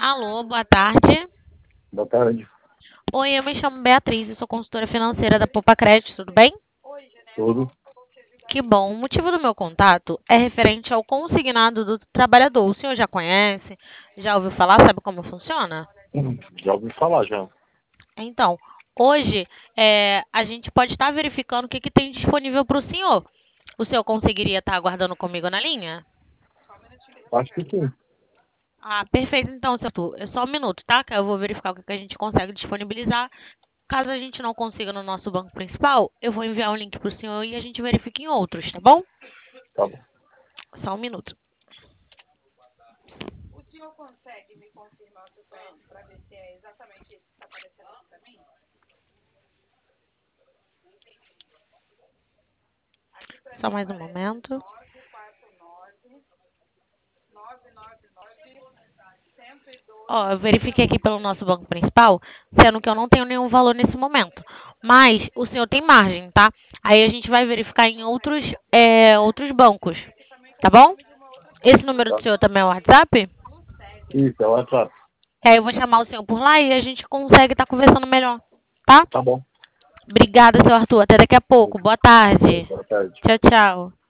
Alô, boa tarde. Boa tarde. Oi, eu me chamo Beatriz, eu sou consultora financeira da Poupa Crédito, tudo bem? Tudo? Que bom. O motivo do meu contato é referente ao consignado do trabalhador. O senhor já conhece? Já ouviu falar? Sabe como funciona? Já ouvi falar já. Então, hoje a gente pode estar verificando o que tem disponível para o senhor. O senhor conseguiria estar aguardando comigo na linha? Acho que sim. Ah, perfeito. Então, seu Arthur, é só um minuto, tá? Que eu vou verificar o que a gente consegue disponibilizar. Caso a gente não consiga no nosso banco principal, eu vou enviar o link para o senhor e a gente verifica em outros, tá bom? Tá bom. Só um minuto. Só mais um momento. Ó, eu verifiquei aqui pelo nosso banco principal, sendo que eu não tenho nenhum valor nesse momento. Mas o senhor tem margem, tá? Aí a gente vai verificar em outros bancos, tá bom? Esse número do Tá. senhor também é o WhatsApp? Isso, é o WhatsApp. Aí eu vou chamar o senhor por lá e a gente consegue estar conversando melhor, tá? Tá bom. Obrigada, seu Arthur. Até daqui a pouco. Boa tarde. Boa tarde. Tchau, tchau.